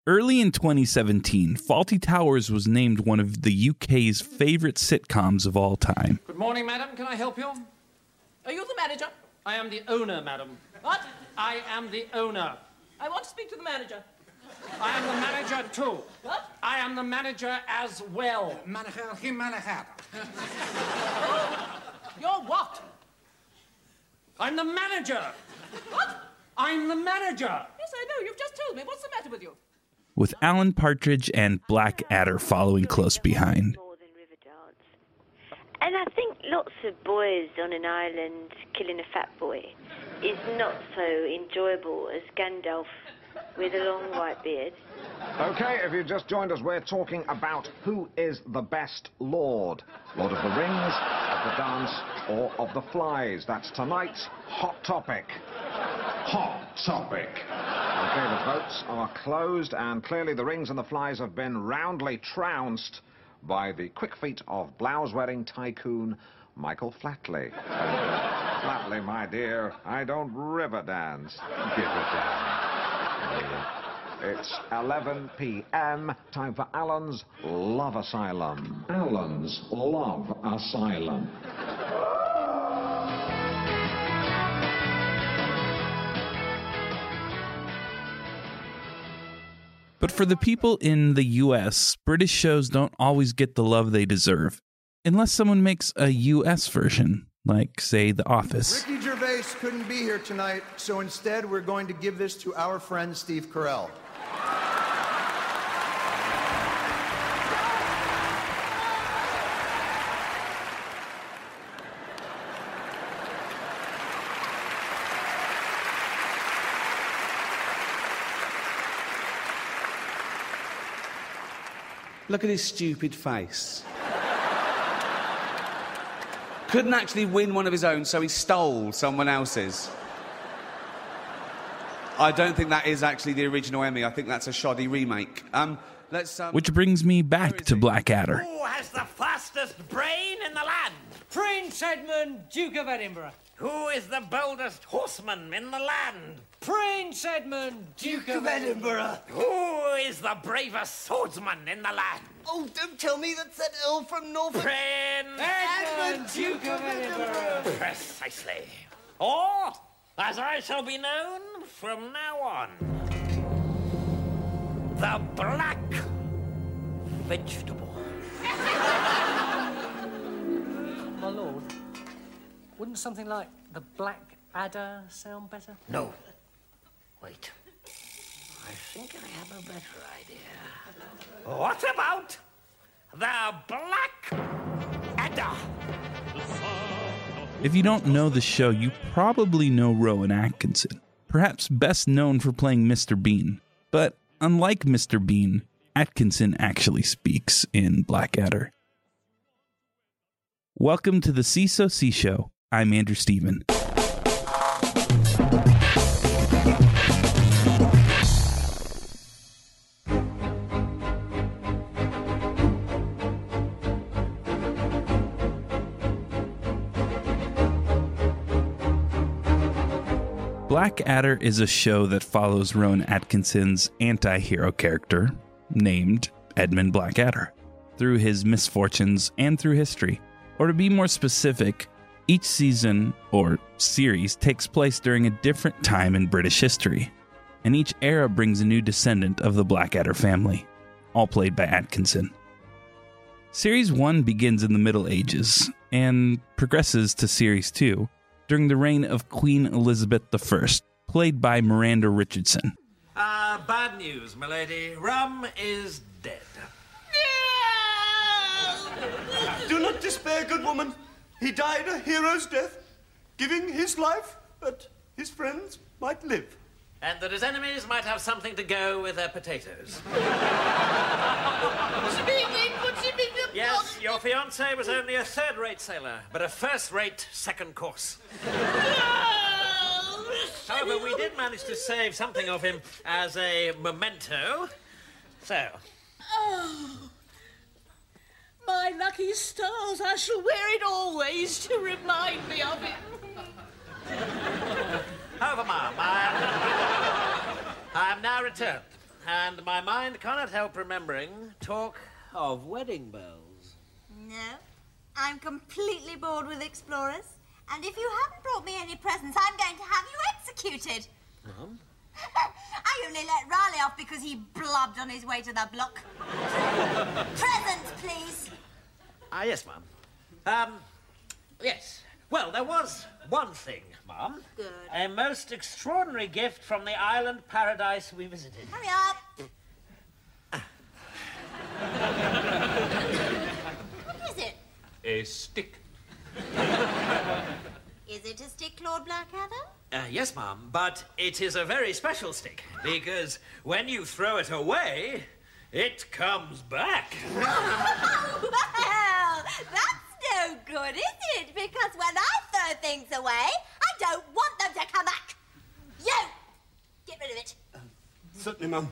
Early in 2017, Fawlty Towers was named one of the UK's favorite sitcoms of all time. Good morning, madam. Can I help you? Are you the manager? I am the owner, madam. What? I am the owner. I want to speak to the manager. I am the manager, too. What? I am the manager as well. Manager, geen manager. You're what? I'm the manager. What? I'm the manager. Yes, I know. You've just told me. What's the matter with you? With Alan Partridge and Blackadder following close behind. And I think lots of boys on an island killing a fat boy is not so enjoyable as Gandalf with a long white beard. Okay, if you just joined us, we're talking about who is the best Lord. Lord of the Rings, of the Dance, or of the Flies. That's tonight's Hot Topic. Hot Topic. Okay, the votes are closed, and clearly the Rings and the Flies have been roundly trounced by the quick feet of blouse-wearing tycoon Michael Flatley. Flatley, my dear, I don't river dance. Give it down. It's 11 p.m. Time for Alan's Love Asylum. Alan's Love Asylum. But for the people in the US, British shows don't always get the love they deserve, unless someone makes a US version, like, say, The Office. Ricky Gervais couldn't be here tonight, so instead we're going to give this to our friend Steve Carell. Look at his stupid face. Couldn't actually win one of his own, so he stole someone else's. I don't think that is actually the original Emmy. I think that's a shoddy remake. Which brings me back to Blackadder. Who has the fastest brain in the land? Prince Edmund, Duke of Edinburgh. Who is the boldest horseman in the land? Prince Edmund, Duke of Edinburgh. Who is the bravest swordsman in the land? Oh, don't tell me that's that Earl from Norfolk. Prince Edmund, Duke of Edinburgh. Precisely. Or, as I shall be known from now on, the Black Vegetable. My lord, wouldn't something like the Black Adder sound better? No. Wait. I think I have a better idea. What about the Black Adder? If you don't know the show, you probably know Rowan Atkinson, perhaps best known for playing Mr. Bean. But unlike Mr. Bean, Atkinson actually speaks in Blackadder. Welcome to the CSO Show. I'm Andrew Stephen. Blackadder is a show that follows Rowan Atkinson's anti-hero character, named Edmund Blackadder, through his misfortunes and through history. Or to be more specific, each season or series takes place during a different time in British history, and each era brings a new descendant of the Blackadder family, all played by Atkinson. Series 1 begins in the Middle Ages and progresses to Series 2 during the reign of Queen Elizabeth I, played by Miranda Richardson. Bad news, milady. Rum is dead. Do not despair, good woman. He died a hero's death, giving his life that his friends might live. And that his enemies might have something to go with their potatoes. Yes, your fiancé was only a third-rate sailor, but a first-rate second course. However, we did manage to save something of him as a memento. So. Oh, my lucky stars, I shall wear it always to remind me of it. However, ma'am, I am now returned. and my mind cannot help remembering talk of wedding bells. No, I'm completely bored with explorers. And if you haven't brought me any presents, I'm going to have you executed. Mum? I only let Riley off because he blubbed on his way to the block. Presents, please. Yes, Mum. Yes. Well, there was one thing, Mum. Good. A most extraordinary gift from the island paradise we visited. Hurry up. What is it? A stick. Is it a stick, Lord Blackadder? Yes, Mum, but it is a very special stick, because when you throw it away, it comes back. Well, that's no good, is it? Because when I throw things away, I don't want them to come back. You! Get rid of it. Certainly, Mum.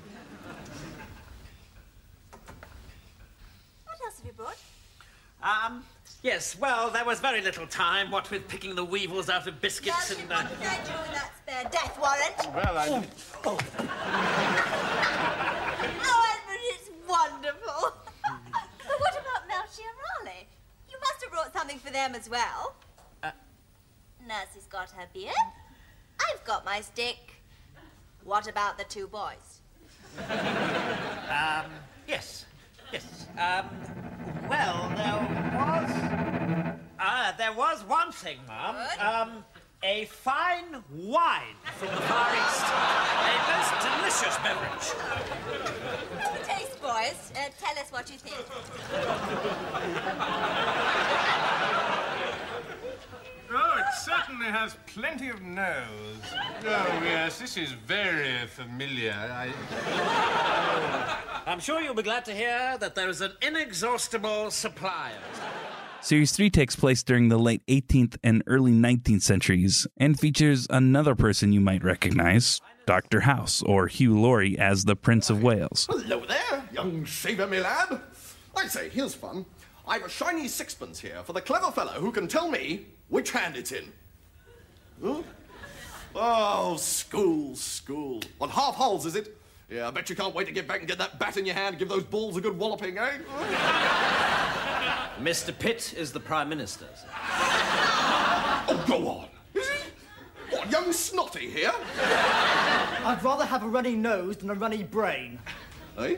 What else have you brought? Yes, well, there was very little time, what with picking the weevils out of biscuits Does and... what did I do with that spare death warrant? Well, Oh, Edmund, it's wonderful. But what about Melchi and Raleigh? You must have brought something for them as well. Nursie's got her beer. I've got my stick. What about the two boys? Yes. Well, there was one thing, Mum. A fine wine from the Far East. A most delicious beverage. Have a taste, boys. Tell us what you think. Oh, it certainly has plenty of nose. Oh, yes, this is very familiar. I'm sure you'll be glad to hear that there is an inexhaustible supply of it. Series 3 takes place during the late 18th and early 19th centuries and features another person you might recognize, Dr. House, or Hugh Laurie as the Prince of Wales. Hello there, young shaver, me lad. I say, here's fun. I've a shiny sixpence here for the clever fellow who can tell me which hand it's in. Huh? Oh, school. What, half holes, is it? Yeah, I bet you can't wait to get back and get that bat in your hand and give those balls a good walloping, eh? Mr. Pitt is the Prime Minister. Oh, go on. Is he? What, young snotty here? I'd rather have a runny nose than a runny brain. Eh?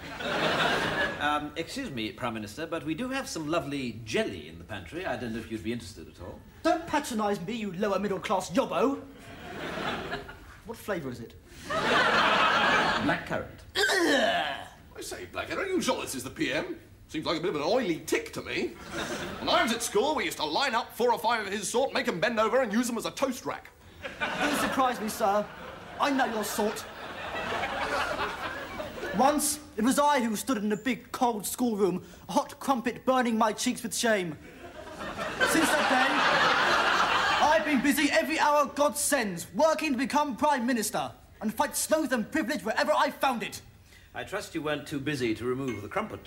Excuse me, Prime Minister, but we do have some lovely jelly in the pantry. I don't know if you'd be interested at all. Don't patronise me, you lower middle-class yobbo. What flavour is it? Blackcurrant. I say, Blackadder, are you sure this is the PM? Seems like a bit of an oily tick to me. When I was at school, we used to line up 4 or 5 of his sort, make them bend over and use them as a toast rack. Don't surprise me, sir. I know your sort. Once, it was I who stood in a big, cold schoolroom, a hot crumpet burning my cheeks with shame. Since that day, I've been busy every hour God sends, working to become Prime Minister and fight sloth and privilege wherever I found it. I trust you weren't too busy to remove the crumpet.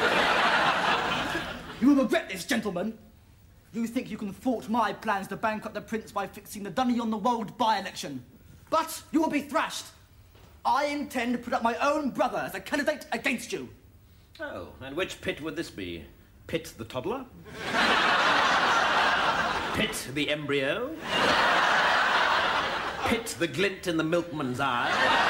You will regret this, gentlemen. You think you can thwart my plans to bankrupt the Prince by fixing the Dunny-on-the-Wold by-election. But you will be thrashed. I intend to put up my own brother as a candidate against you. Oh, and which Pitt would this be? Pitt the toddler? Pitt the embryo? Pitt the glint in the milkman's eye?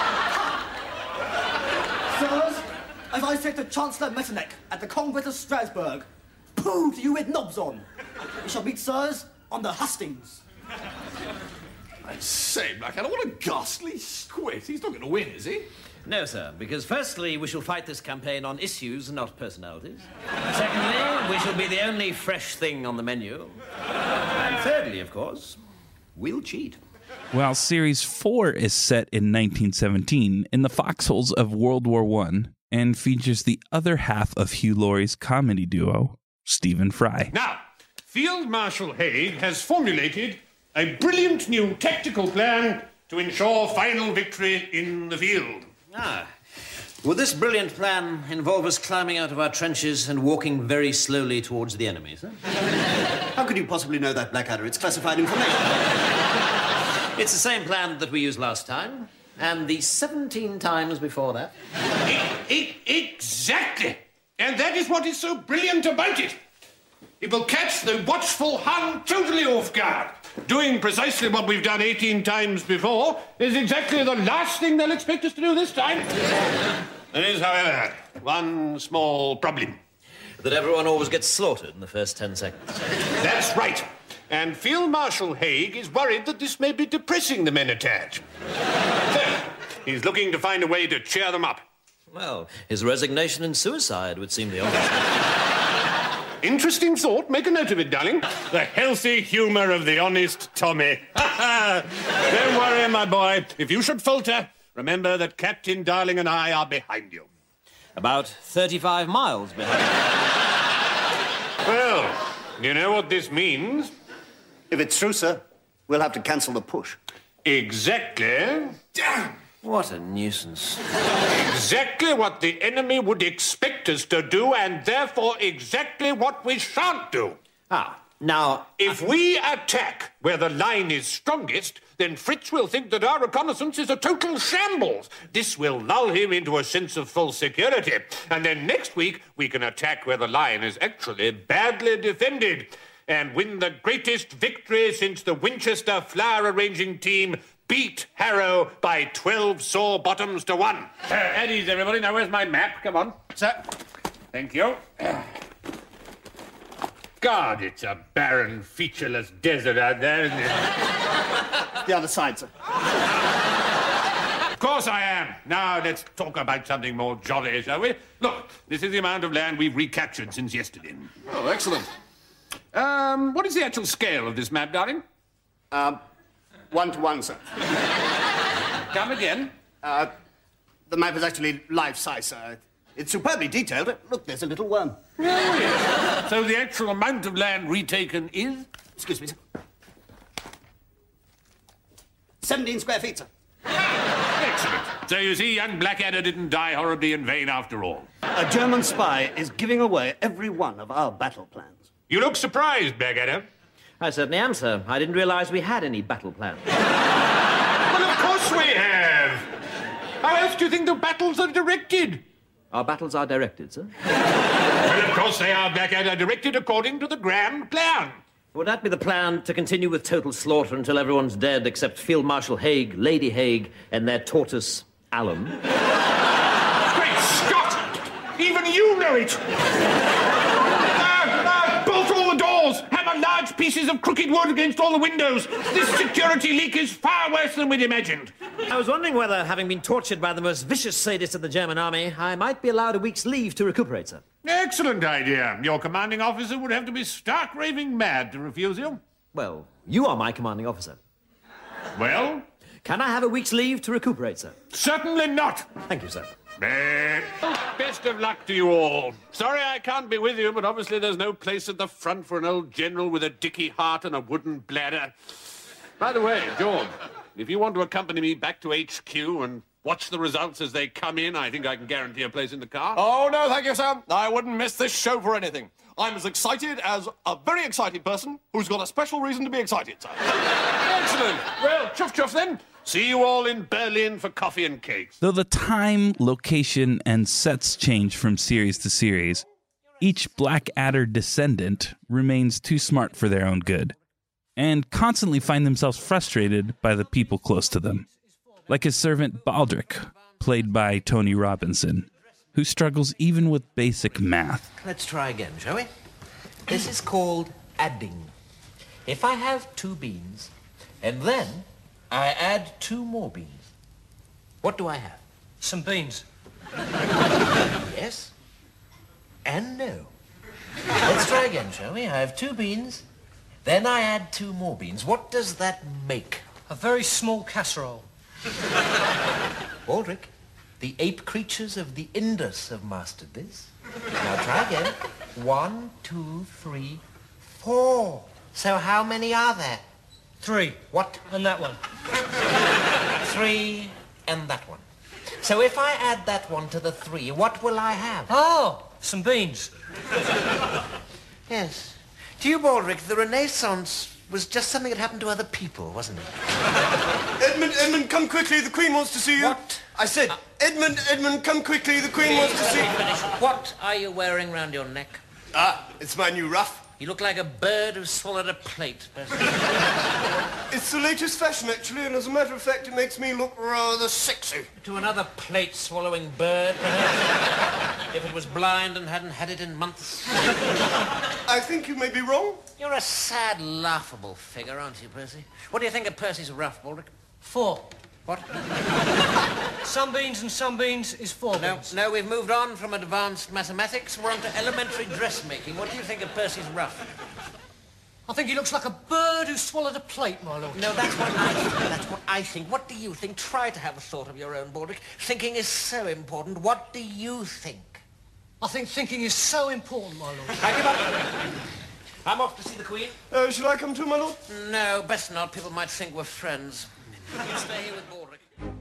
Sirs, as I said to Chancellor Metternich at the Congress of Strasbourg, pooh to you with knobs on. We shall meet, sirs, on the hustings. I say, Blackadder, what a ghastly squid. He's not going to win, is he? No, sir, because firstly, we shall fight this campaign on issues, not personalities. Secondly, we shall be the only fresh thing on the menu. And thirdly, of course, we'll cheat. While Series 4 is set in 1917 in the foxholes of World War I and features the other half of Hugh Laurie's comedy duo, Stephen Fry. Now, Field Marshal Haig has formulated a brilliant new tactical plan to ensure final victory in the field. Would this brilliant plan involve us climbing out of our trenches and walking very slowly towards the enemy, sir? How could you possibly know that, Blackadder? It's classified information. It's the same plan that we used last time. And the 17 times before that? Exactly. And that is what is so brilliant about it. It will catch the watchful Hun totally off guard. Doing precisely what we've done 18 times before is exactly the last thing they'll expect us to do this time. There is, however, one small problem. That everyone always gets slaughtered in the first 10 seconds. That's right. And Field Marshal Haig is worried that this may be depressing the men attached. So, he's looking to find a way to cheer them up. Well, his resignation and suicide would seem the obvious. Interesting thought. Make a note of it, darling. The healthy humour of the honest Tommy. Don't worry, my boy. If you should falter, remember that Captain Darling and I are behind you. About 35 miles behind. Well, you know what this means? If it's true, sir, we'll have to cancel the push. Exactly. Damn! What a nuisance. Exactly what the enemy would expect us to do, and therefore exactly what we shan't do. Now, if we attack where the line is strongest, then Fritz will think that our reconnaissance is a total shambles. This will lull him into a sense of full security. And then next week, we can attack where the line is actually badly defended and win the greatest victory since the Winchester flower arranging team beat Harrow by 12 sore bottoms to 1. At ease, everybody. Now, where's my map? Come on. Sir. Thank you. God, it's a barren, featureless desert out there, isn't it? The other side, sir. Of course I am. Now, let's talk about something more jolly, shall we? Look, this is the amount of land we've recaptured since yesterday. Oh, excellent. What is the actual scale of this map, darling? 1 to 1, sir. Come again? The map is actually life-size, sir. It's superbly detailed. Look, there's a little worm. Oh, yes. So the actual amount of land retaken is? Excuse me, sir. 17 square feet, sir. Excellent. So you see, young Blackadder didn't die horribly in vain after all. A German spy is giving away every one of our battle plans. You look surprised, Blackadder. I certainly am, sir. I didn't realise we had any battle plans. Well, of course we have. How else do you think the battles are directed? Our battles are directed, sir? Well, of course they are, Blackadder, directed according to the grand plan. Would that be the plan, to continue with total slaughter until everyone's dead except Field Marshal Haig, Lady Haig, and their tortoise, Alan? Great Scott! Even you know it! Bolt all the doors! Hammer large pieces of crooked wood against all the windows! This security leak is far worse than we'd imagined. I was wondering whether, having been tortured by the most vicious sadist of the German army, I might be allowed a week's leave to recuperate, sir. Excellent idea. Your commanding officer would have to be stark raving mad to refuse you. Well, you are my commanding officer. Well? Can I have a week's leave to recuperate, sir? Certainly not. Thank you, sir. Best of luck to you all. Sorry I can't be with you, but obviously there's no place at the front for an old general with a dicky heart and a wooden bladder. By the way, George, if you want to accompany me back to HQ and watch the results as they come in, I think I can guarantee a place in the car. Oh, no, thank you, sir. I wouldn't miss this show for anything. I'm as excited as a very excited person who's got a special reason to be excited, sir. Excellent. Well, chuff chuff then. See you all in Berlin for coffee and cakes. Though the time, location, and sets change from series to series, each Blackadder descendant remains too smart for their own good, and constantly find themselves frustrated by the people close to them. Like his servant Baldric, played by Tony Robinson, who struggles even with basic math. Let's try again, shall we? This is called adding. If I have 2 beans, and then I add 2 more beans, what do I have? Some beans. Yes and no. Let's try again, shall we? I have 2 beans, then I add 2 more beans. What does that make? A very small casserole. Baldric, the ape creatures of the Indus have mastered this. Now try again. 1, 2, 3, 4. So how many are there? 3. What? And that one. 3 and that one. So if I add that one to the 3, what will I have? Oh, some beans. Yes. To you, Baldric, the Renaissance was just something that happened to other people, wasn't it? Edmund, come quickly. The Queen wants to see you. What? I said, Edmund, come quickly. The Queen wants to see you. What are you wearing round your neck? It's my new ruff. You look like a bird who swallowed a plate. It's the latest fashion, actually, and as a matter of fact, it makes me look rather sexy. To another plate-swallowing bird, perhaps? If it was blind and hadn't had it in months. I think you may be wrong. You're a sad, laughable figure, aren't you, Percy? What do you think of Percy's ruff, Baldric? 4. What? Some beans and some beans is 4 beans. No, we've moved on from advanced mathematics. We're on to elementary dressmaking. What do you think of Percy's ruff? I think he looks like a bird who swallowed a plate, my lord. No, that's what I think. That's what I think. What do you think? Try to have a thought of your own, Baldric. Thinking is so important. What do you think? I think thinking is so important, my lord. I give up. I'm off to see the Queen. Shall I come too, my lord? No, best not. People might think we're friends. You stay here with Baldric.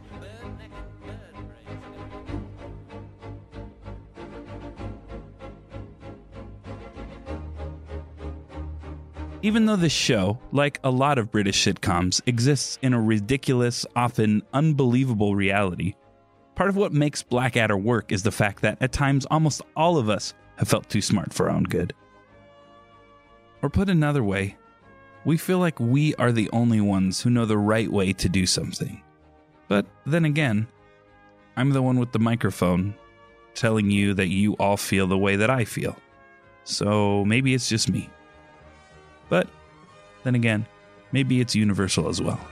Even though this show, like a lot of British sitcoms, exists in a ridiculous, often unbelievable reality, part of what makes Blackadder work is the fact that at times almost all of us have felt too smart for our own good. Or put another way, we feel like we are the only ones who know the right way to do something. But then again, I'm the one with the microphone telling you that you all feel the way that I feel. So maybe it's just me. But then again, maybe it's universal as well.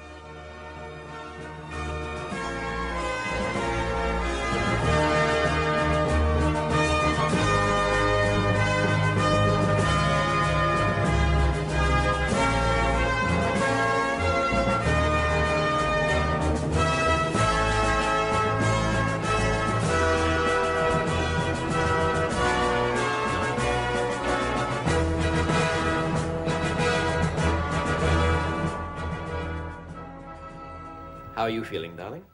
How are you feeling, darling?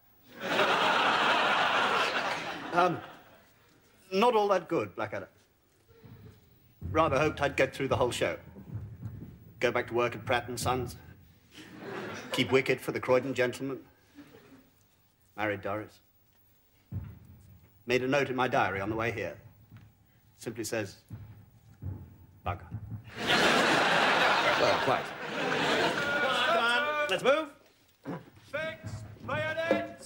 Not all that good, Blackadder. Rather hoped I'd get through the whole show. Go back to work at Pratt & Sons. Keep wicket for the Croydon gentleman. Married Doris. Made a note in my diary on the way here. Simply says, bugger. Well, quite. Come on, let's move. Fix bayonets!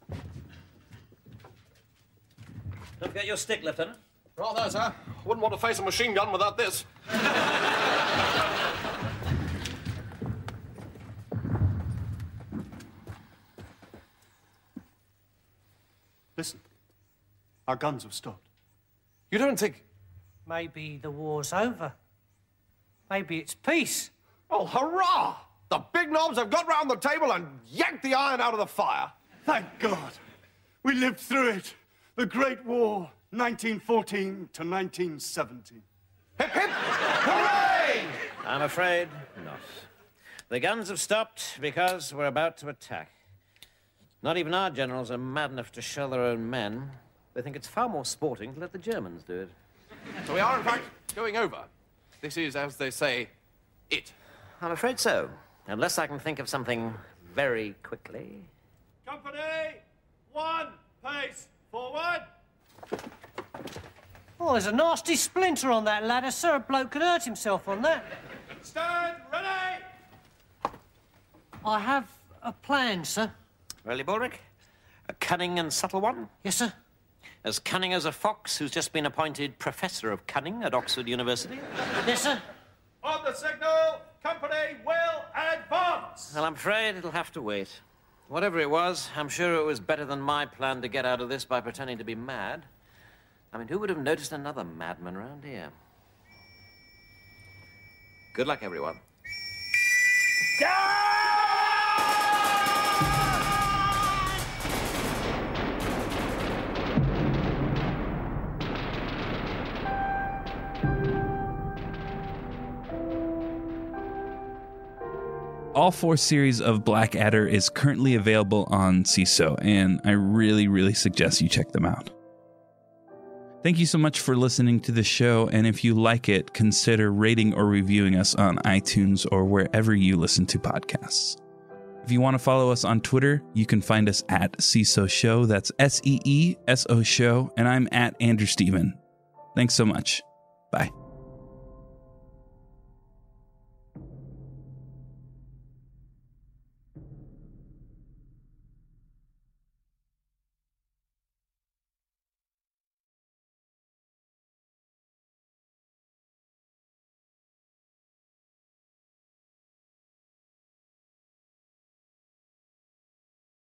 Don't forget your stick, Lieutenant. Right there, sir. Wouldn't want to face a machine gun without this. Listen. Our guns have stopped. You don't think... Maybe the war's over. Maybe it's peace. Oh, hurrah! The big knobs have got round the table and yanked the iron out of the fire. Thank God. We lived through it. The Great War, 1914 to 1917. Hip, hip, hooray! I'm afraid not. The guns have stopped because we're about to attack. Not even our generals are mad enough to shell their own men. They think it's far more sporting to let the Germans do it. So we are, in fact, going over. This is, as they say, it. I'm afraid so. Unless I can think of something very quickly. Company, 1 pace forward. Oh, there's a nasty splinter on that ladder, sir. A bloke could hurt himself on that. Stand ready. I have a plan, sir. Really, Baldric? A cunning and subtle one? Yes, sir. As cunning as a fox who's just been appointed Professor of Cunning at Oxford University? Yes, sir. On the signal, company will advance. Well, I'm afraid it'll have to wait. Whatever it was, I'm sure it was better than my plan to get out of this by pretending to be mad. I mean, who would have noticed another madman around here? Good luck, everyone. All 4 series of Blackadder is currently available on CISO, and I really, really suggest you check them out. Thank you so much for listening to the show, and if you like it, consider rating or reviewing us on iTunes or wherever you listen to podcasts. If you want to follow us on Twitter, you can find us at Seeso Show. That's SEESO Show, and I'm at Andrew Steven. Thanks so much. Bye.